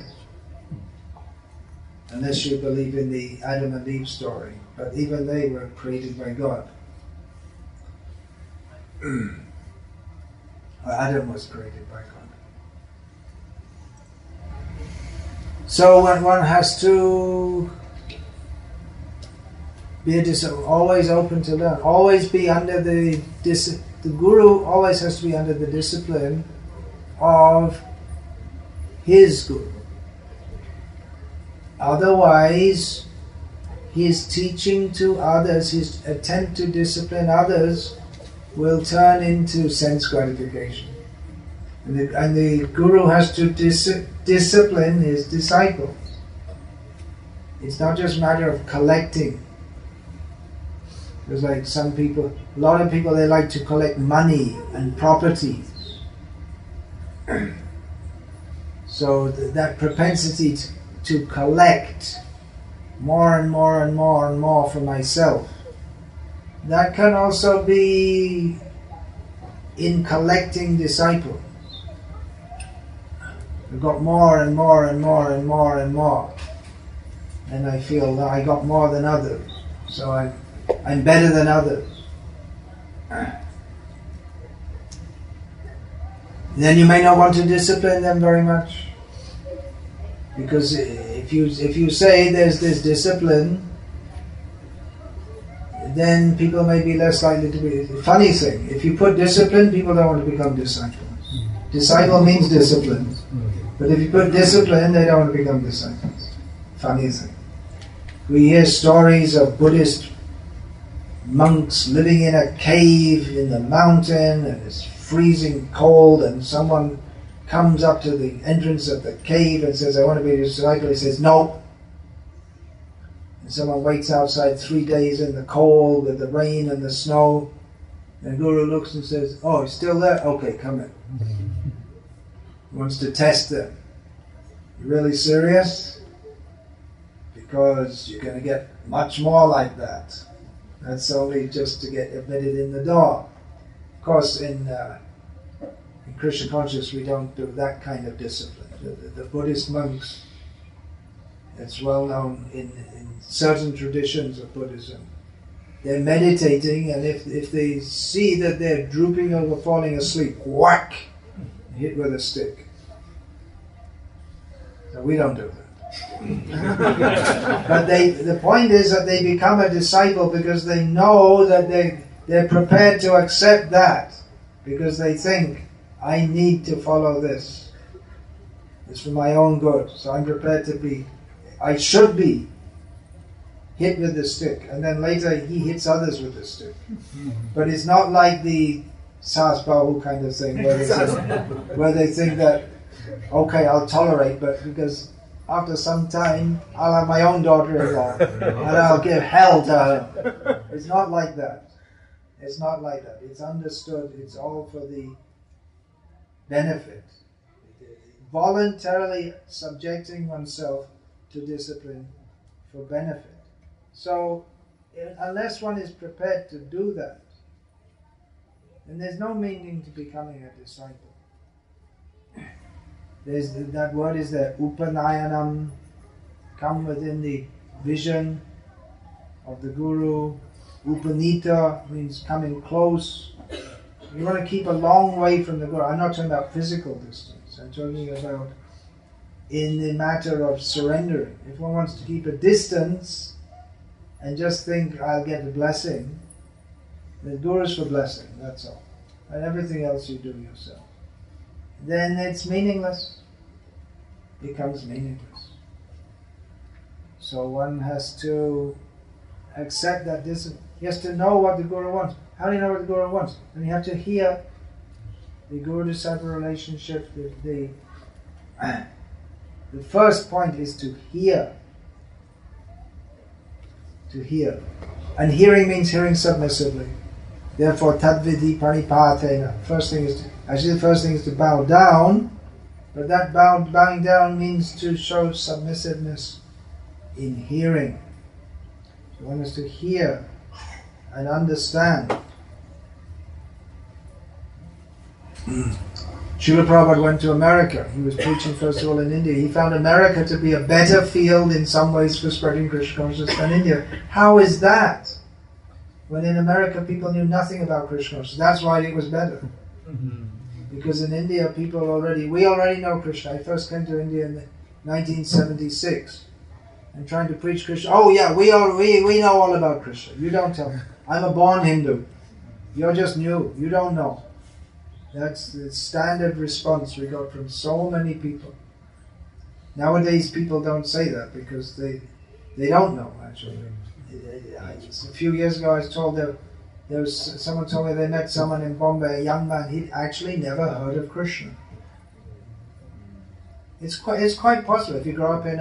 Unless you believe in the Adam and Eve story. But even they were created by God. Adam was created by God. So one has to be always open to learn. Always be under the guru always has to be under the discipline of his guru. Otherwise, his teaching to others, his attempt to discipline others will turn into sense gratification. And the guru has to discipline his disciples. It's not just a matter of collecting. There's like a lot of people, they like to collect money and properties. So that propensity to collect more and more and more and more for myself, that can also be in collecting disciples. I've got more and more and more and more and more, and I feel that I got more than others, so I'm better than others. Then you may not want to discipline them very much, because if you say there's this discipline, then people may be less likely to be. Funny thing, if you put discipline, people don't want to become disciples. Disciple means discipline. But if you put discipline, they don't want to become disciples. Funny thing. We hear stories of Buddhist monks living in a cave in the mountain and it's freezing cold, and someone comes up to the entrance of the cave and says, I want to be a disciple. He says, no. And someone waits outside 3 days in the cold with the rain and the snow. And the Guru looks and says, oh, he's still there? Okay, come in. He wants to test them. You really serious? Because you're going to get much more like that. That's only just to get admitted in the door. Of course, in Krishna consciousness, we don't do that kind of discipline. The Buddhist monks, it's well known in certain traditions of Buddhism, they're meditating, and if they see that they're drooping over, falling asleep, whack, hit with a stick. So we don't do that. But the point is that they become a disciple because they know that they're prepared to accept that, because they think, I need to follow this. It's for my own good. So I'm prepared to be, I should be hit with the stick. And then later he hits others with the stick. But it's not like the Sas Bahu kind of thing where they think that, okay, I'll tolerate, but because after some time I'll have my own daughter-in-law and I'll give hell to her. It's not like that. It's not like that. It's understood. It's all for the benefit. Voluntarily subjecting oneself to discipline for benefit. So, unless one is prepared to do that, then there's no meaning to becoming a disciple. That word is there, upanayanam, come within the vision of the Guru. Upanita means coming close. You want to keep a long way from the Guru. I'm not talking about physical distance. I'm talking about in the matter of surrendering. If one wants to keep a distance and just think, I'll get a blessing, the Guru is for blessing, that's all. And everything else you do yourself. Then it's meaningless. Becomes meaningless. So one has to accept that this. He has to know what the Guru wants. How do you know what the Guru wants? And you have to hear the Guru-disciple relationship. The first point is to hear. To hear. And hearing means hearing submissively. Therefore, tadvidi pranipatena. The first thing is to bow down, but that bowing down means to show submissiveness in hearing. So one is to hear and understand. Srila Prabhupada went to America. He was preaching first of all in India. He found America to be a better field in some ways for spreading Krishna consciousness than India. How is that? When in America people knew nothing about Krishna consciousness. That's why it was better. Because in India we already know Krishna. I first came to India in 1976 and trying to preach Krishna. Oh yeah, we know all about Krishna. You don't tell me. I'm a born Hindu. You're just new. You don't know. That's the standard response we got from so many people. Nowadays people don't say that because they don't know actually. A few years ago I was told someone told me they met someone in Bombay, a young man, he'd actually never heard of Krishna. It's quite possible if you grow up in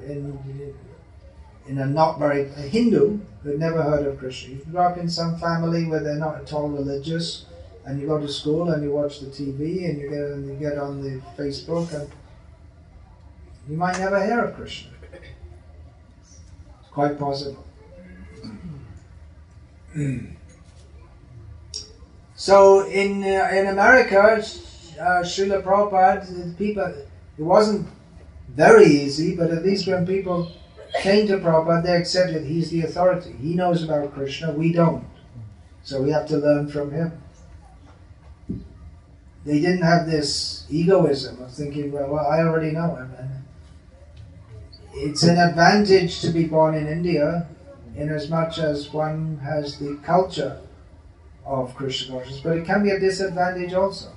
a not very a Hindu who'd never heard of Krishna. If you grow up in some family where they're not at all religious, and you go to school and you watch the TV and you get on the Facebook, and you might never hear of Krishna. It's quite possible. So in America, Srila Prabhupada, it wasn't very easy, but at least when people came to Prabhupada, they accepted he's the authority. He knows about Krishna, we don't. So we have to learn from him. They didn't have this egoism of thinking, well, I already know him. And it's an advantage to be born in India in as much as one has the culture of Krishna consciousness, but it can be a disadvantage also.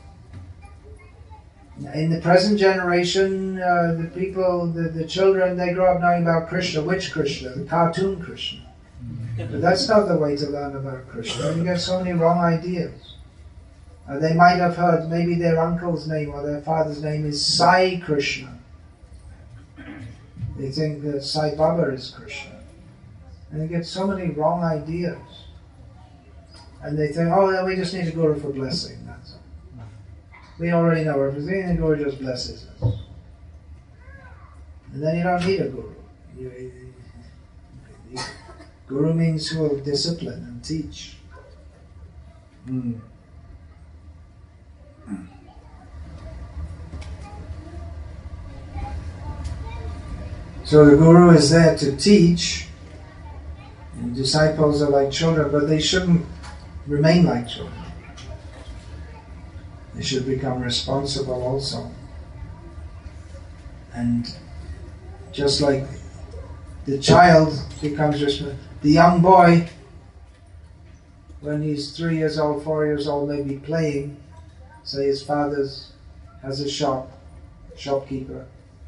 In the present generation, the people, the children, they grow up knowing about Krishna. Which Krishna? The cartoon Krishna. But that's not the way to learn about Krishna. You get so many wrong ideas. They might have heard maybe their uncle's name or their father's name is Sai Krishna. They think that Sai Baba is Krishna. And they get so many wrong ideas. And they think, oh, no, we just need a guru for blessing. That's all. We already know everything, and the guru just blesses us. And then you don't need a guru. Guru means who will discipline and teach. So the guru is there to teach, and disciples are like children, but they shouldn't remain like children. They should become responsible also. And just like the child becomes responsible, the young boy, when he's 3 years old, 4 years old, maybe playing, say his father has a shopkeeper.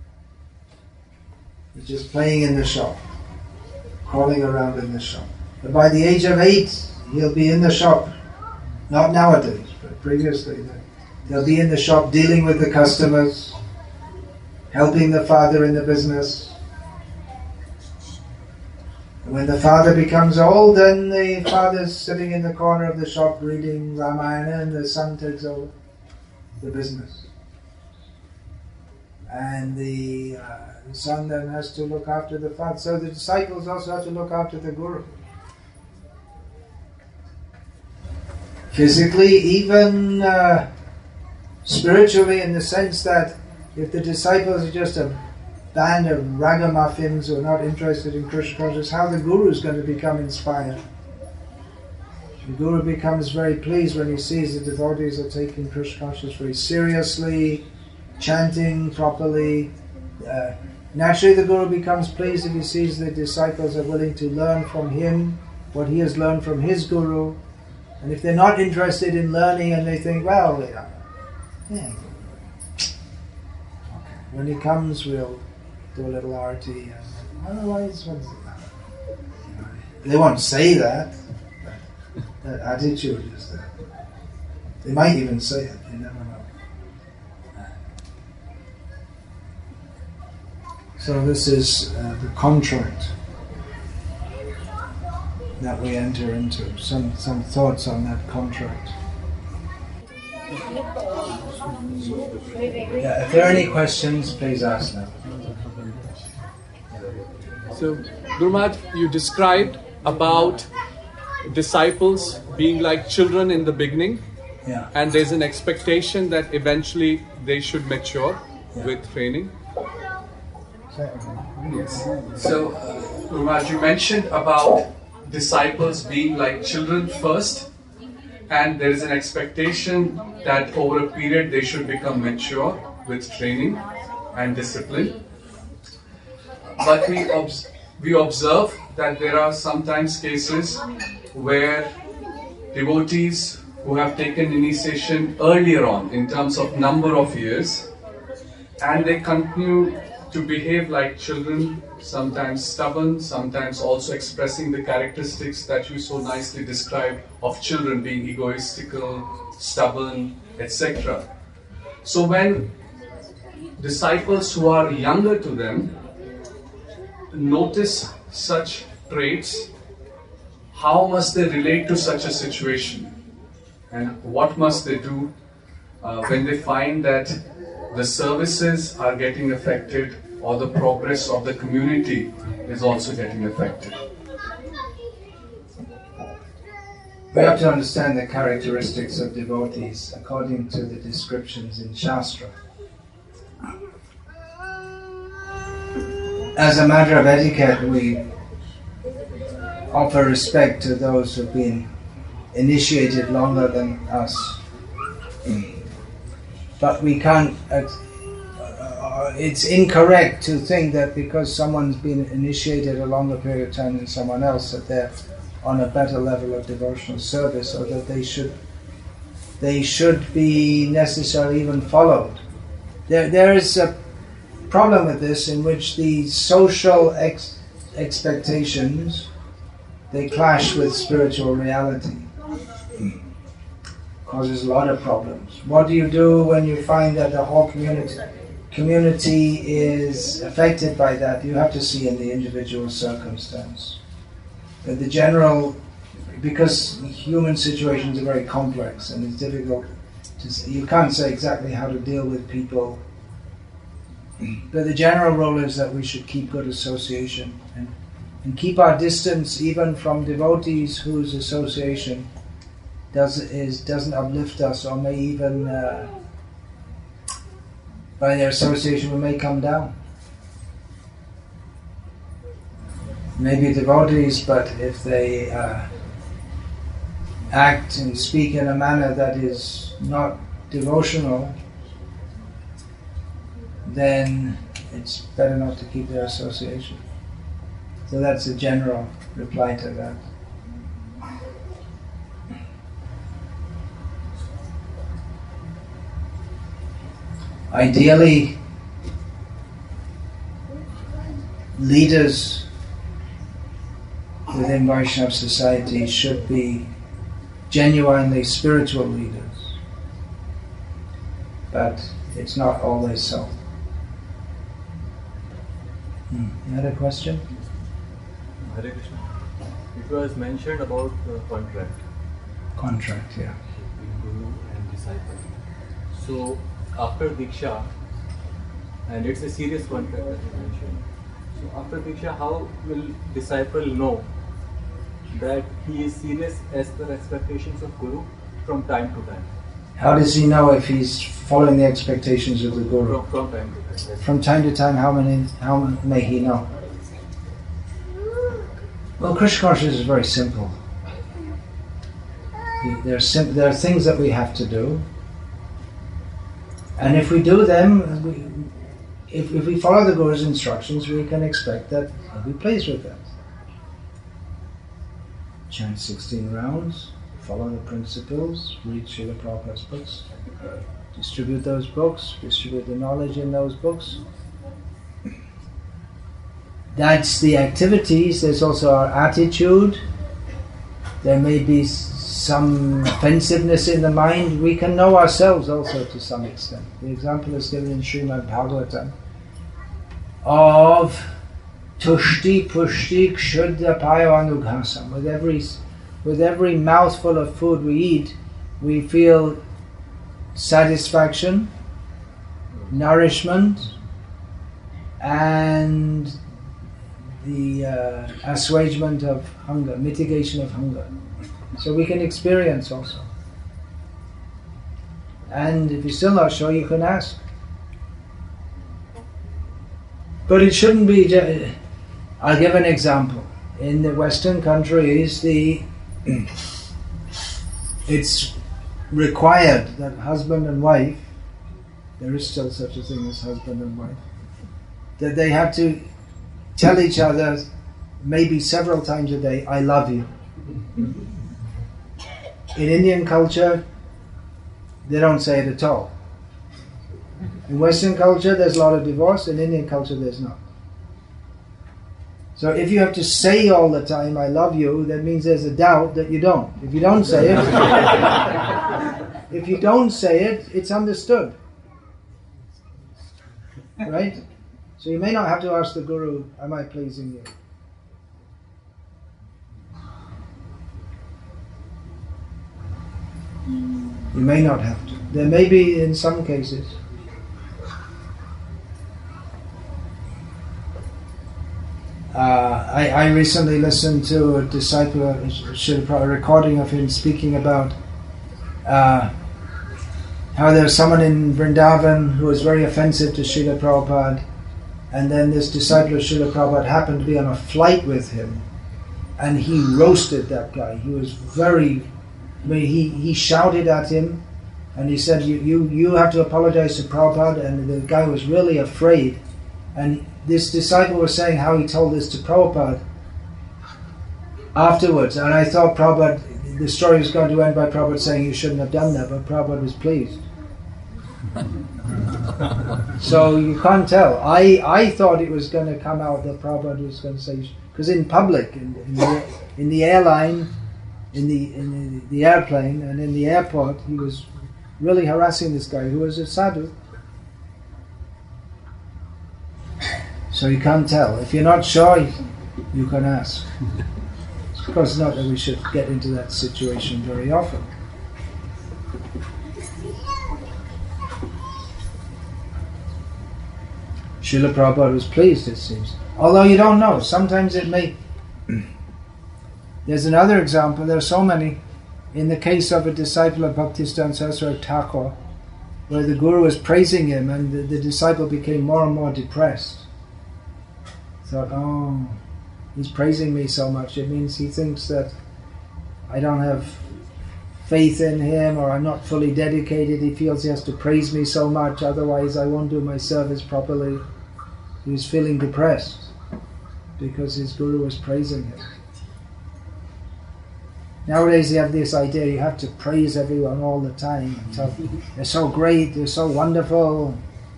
He's just playing in the shop, crawling around in the shop. But by the age of 8, he'll be in the shop. Not nowadays, but previously. He'll be in the shop dealing with the customers, helping the father in the business. And when the father becomes old, then the father's sitting in the corner of the shop reading Ramayana, and the son takes over the business. And the son then has to look after the father. So the disciples also have to look after the guru. Physically, even spiritually, in the sense that if the disciples are just a band of ragamuffins who are not interested in Krishna consciousness, how the guru is going to become inspired? The guru becomes very pleased when he sees the devotees are taking Krishna consciousness very seriously, chanting properly. Naturally, the guru becomes pleased if he sees the disciples are willing to learn from him what he has learned from his guru. And if they're not interested in learning and they think, well, okay, when he comes, we'll do a little arati. And otherwise, what's the matter? They won't say that. That attitude is there. They might even say it. You never know. So this is the contract that we enter into. Some thoughts on that contract. Yeah, if there are any questions, please ask them. So, Guru Maharaj, you described about disciples being like children in the beginning, and there's an expectation that eventually they should mature with training. Yes. So, Guru Maharaj, you mentioned about disciples being like children first, and there is an expectation that over a period they should become mature with training and discipline. But we observe that there are sometimes cases where devotees who have taken initiation earlier on in terms of number of years, and they continue to behave like children, sometimes stubborn, sometimes also expressing the characteristics that you so nicely described of children being egoistical, stubborn, etc. So when disciples who are younger to them notice such traits, how must they relate to such a situation? And what must they do when they find that the services are getting affected or the progress of the community is also getting affected? We have to understand the characteristics of devotees according to the descriptions in Shastra. As a matter of etiquette, we offer respect to those who have been initiated longer than us. But we can't it's incorrect to think that because someone's been initiated a longer period of time than someone else that they're on a better level of devotional service, or that they should be necessarily even followed. There is a problem with this in which the social expectations, they clash with spiritual reality. Causes a lot of problems. What do you do when you find that the whole community is affected by that? You have to see in the individual circumstance. But the general, because human situations are very complex and it's difficult to say, you can't say exactly how to deal with people. But the general rule is that we should keep good association and keep our distance even from devotees whose association doesn't uplift us, or may even by their association we may come down. Maybe devotees, but if they act and speak in a manner that is not devotional, then it's better not to keep their association. So that's a general reply to that. Ideally, leaders within Vaishnava society should be genuinely spiritual leaders, but it's not always so. You had a question? Hare Krishna. It was mentioned about contract. Contract, yeah. Between Guru and disciple. So, after Diksha, and it's a serious contract that you mentioned. So, after Diksha, how will disciple know that he is serious as per expectations of Guru from time to time? How does he know if he's following the expectations of the Guru? From time to time. From time to time, how may he know? Well, Krishna consciousness is very simple. There are things that we have to do, and if we do them, if we follow the Guru's instructions, we can expect that he'll be pleased with that. Chant 16 rounds, follow the principles, read Srila Prabhupada's books, distribute those books, distribute the knowledge in those books. That's the activities. There's also our attitude. There may be some offensiveness in the mind. We can know ourselves also to some extent. The example is given in Srimad Bhagavatam of tushti pushti kshuddha payo anughasam. With every mouthful of food we eat, we feel satisfaction, nourishment, and the assuagement of hunger, mitigation of hunger. So we can experience also. And if you're still not sure, you can ask. But it shouldn't be... I'll give an example. In the Western countries, it's required that husband and wife, there is still such a thing as husband and wife, that they have to tell each other maybe several times a day, I love you. In Indian culture, they don't say it at all. In Western culture, there's a lot of divorce. In Indian culture, there's not. So if you have to say all the time, I love you, that means there's a doubt that you don't. If you don't say it, it's understood. Right? So you may not have to ask the Guru, am I pleasing you? You may not have to. There may be in some cases. I recently listened to a disciple, a recording of him speaking about how there's someone in Vrindavan who was very offensive to Srila Prabhupada, and then this disciple of Srila Prabhupada happened to be on a flight with him, and he roasted that guy. He was he shouted at him, And he said, you have to apologize to Prabhupada, and the guy was really afraid. And this disciple was saying how he told this to Prabhupada afterwards. And I thought Prabhupada, the story was going to end by Prabhupada saying you shouldn't have done that, but Prabhupada was pleased. So you can't tell. I thought it was going to come out that Prabhupada was going to say, because in public, in the airline, in the airplane, and in the airport, he was really harassing this guy who was a sadhu. So you can't tell. If you're not sure, you can ask. Of course, not that we should get into that situation very often. Srila Prabhupada was pleased, it seems. Although you don't know. Sometimes it may... There's another example. There are so many. In the case of a disciple of Bhaktisiddhanta Saraswati Thakur, where the Guru was praising him and the disciple became more and more depressed. Thought, oh, he's praising me so much. It means he thinks that I don't have faith in him, or I'm not fully dedicated. He feels he has to praise me so much, otherwise I won't do my service properly. He was feeling depressed because his Guru was praising him. Nowadays you have this idea you have to praise everyone all the time. So they're so great, they're so wonderful.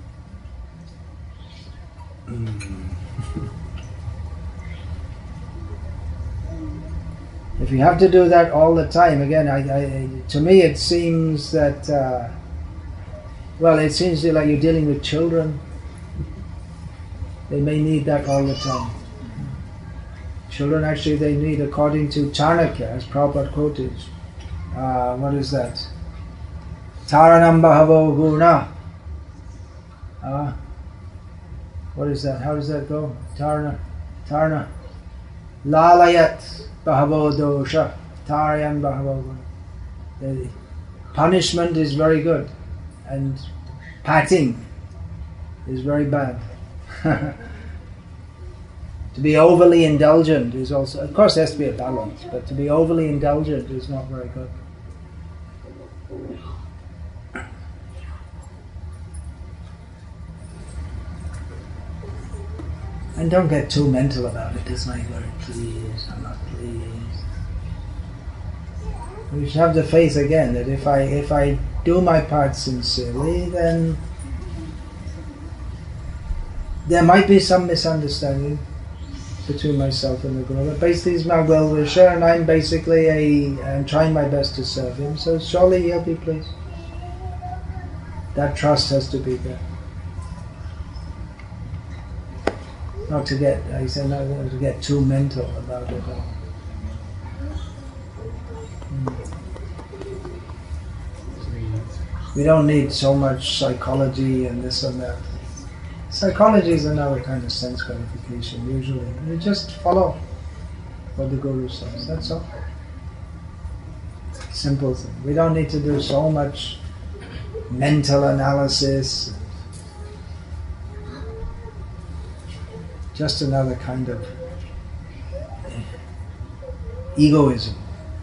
If you have to do that all the time, again, to me it seems that, it seems like you're dealing with children. They may need that all the time. Children actually, they need, according to Chanakya, as Prabhupada quoted, what is that? Taranam bahavo guna. What is that? How does that go? Tarana. Lalayat bahavo dosha. Tarayan bahavo guna. The punishment is very good, and patting is very bad. To be overly indulgent is also, of course there has to be a balance, but to be overly indulgent is not very good. And don't get too mental about it. It's like, please, I'm not pleased. We should have the faith again that if I do my part sincerely, then there might be some misunderstanding between myself and the Guru. But basically he's my well-wisher, and I'm basically I'm trying my best to serve him, so surely he'll be pleased. That trust has to be there. Not to get, I said, not to get too mental about it all. We don't need so much psychology and this and that. Psychology is another kind of sense gratification, usually. You just follow what the Guru says, that's all. Simple thing. We don't need to do so much mental analysis. Just another kind of egoism.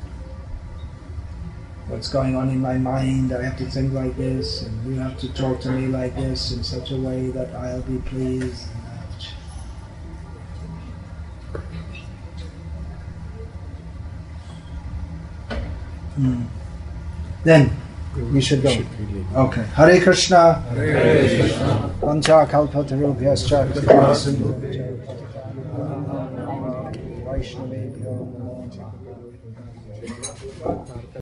What's going on in my mind, I have to think like this, and you have to talk to me like this in such a way that I'll be pleased. Then we should go. Okay. Hare Krishna. Hare Krishna. Pancha kalpatarubhyascha.